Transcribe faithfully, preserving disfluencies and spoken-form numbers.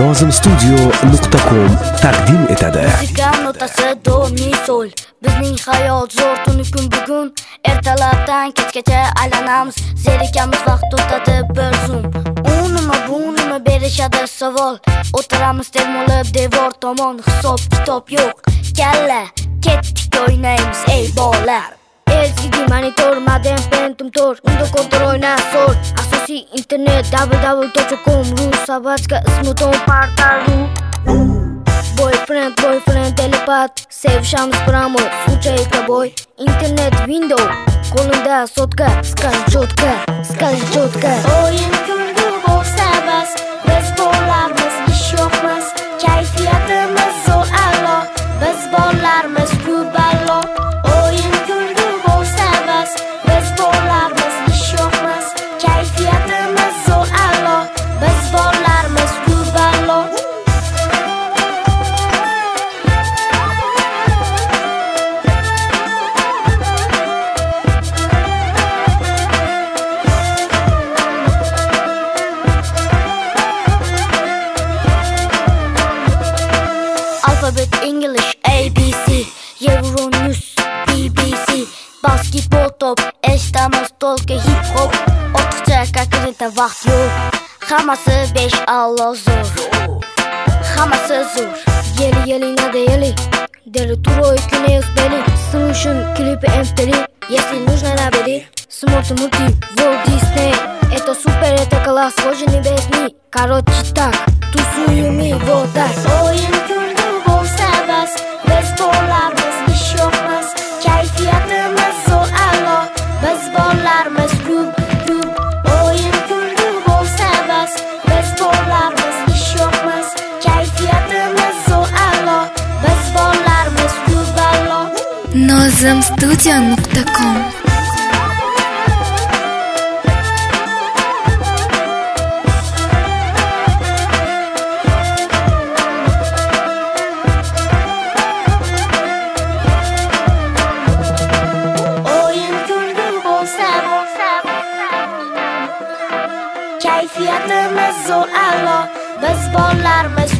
nozim studio nuqta com taqdim etadi. Muzika notasi do mi sol. Bizning hayot zo'r tuni kun bugun. Ertalabdan kechgacha aylanamiz. Zerikamiz vaqt o'tadi bir zum. U nima bu nima berishadi savol. O'tiramiz termolib devor tomon. Hisob kitob yo'q. Kalla ketdik o'ynaymiz ey bolalar. L C D monitor modem Pentium tor unda kontrol o'yna so'r. Asosiy internet w w w nuqta com ru sabachka ismuton portalu. Boyfriend boyfriend telepat sevishamiz biramor sunchayka boy. Internet window qo'limda sotka skalchotka skalchotka. O'yin kulgu bo'lsa bas biz bolalarmiz ish yo'qmas kayfiyatimiz zo'r a'lo biz bolalarmiz ku ballo. O'yin kulgu bo'lsa bas biz bolalarmiz ish yo'qmas kayfiyatimiz zo'r a'lo biz bolalarmiz ku ballo. Alphabet English A B C Euronews B B C Basketbol top eshitamiz tolka hip hop ortiqcha konkurentda vaqt yo'q. Hammasi besh allo zo'r. Hammasi zo'r. Yeli yeli nada yeli Дели турой que не успели Слушаем клипы эм ти ви Если нужно набери Смотрим мульти Walt Disney Это супер, это класс Боже небесный Короче так Тусуем и вот так. O'yin kulgu bo'lsa bas biz bolalarmiz ish yo'qmas kayfiyatimiz zo'r a'lo biz bolalarmiz ko'p ko'p. O'yin kulgu bo'lsa bas biz bolalarmiz ish yo'qmas kayfiyatimiz zo'r a'lo biz bolalarmiz ko'p ballo. nozim studio nuqta com Kayfiyatimiz zo'r a'lo biz bolalarmiz